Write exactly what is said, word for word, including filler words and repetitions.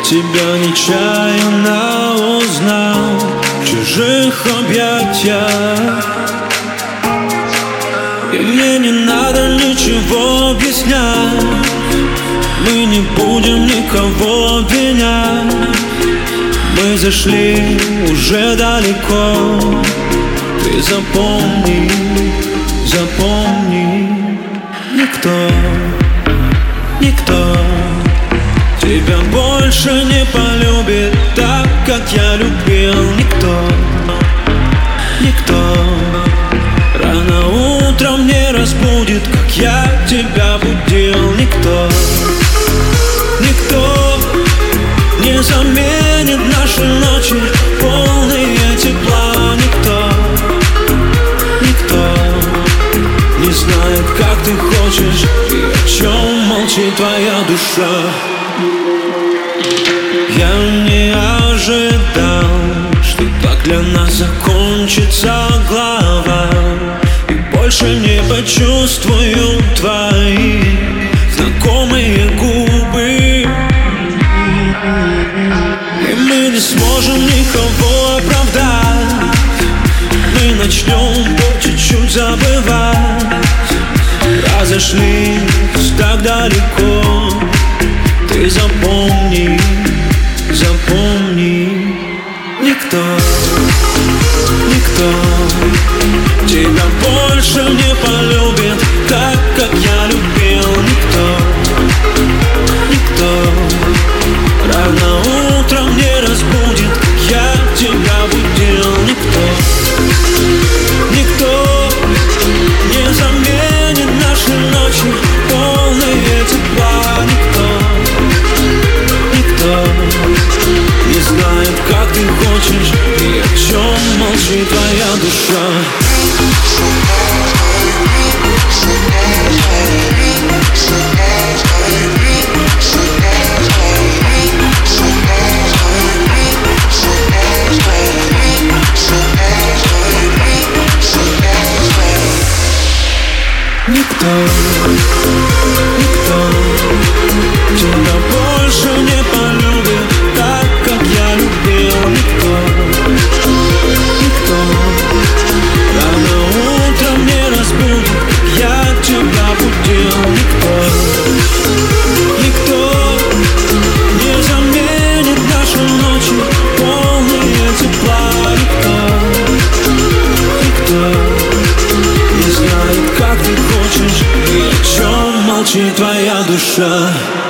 тебя нечаянно узнал в чужих объятиях. И мне не надо ничего объяснять, мы не будем никого обвинять. Мы зашли уже далеко. Ты запомни, запомни, никто, никто тебя больше не полюбит так, как я любил. Никто, никто рано утром не разбудит, как я тебя будил. Никто, никто не заменит наши ночи, полные тепла. Никто, никто не знает, как ты хочешь и о чем молчит твоя душа. Я не ожидал, что так для нас закончится глава, и больше не почувствую твои знакомые губы. И мы не сможем никого оправдать, мы начнем по чуть-чуть забывать. Разошлись так далеко. Ты запомни, запомни, никто, никто тебя больше не полюбит так, как я любил. Никто, никто рано утром не разбудит, как я тебя будил. Никто, никто не заменит наши ночи, полные тепла. Никто, никто не знает, как ты хочешь и о чем молчит твоя душа. Никто, никто тебя больше не полюбит так, как я любил. Никто, никто рано утром не разбудит, как я тебя будил. Никто, никто не заменит наши ночи, полные тепла. Никто, никто не знает, как ты хочешь и о чем молчит твоя душа.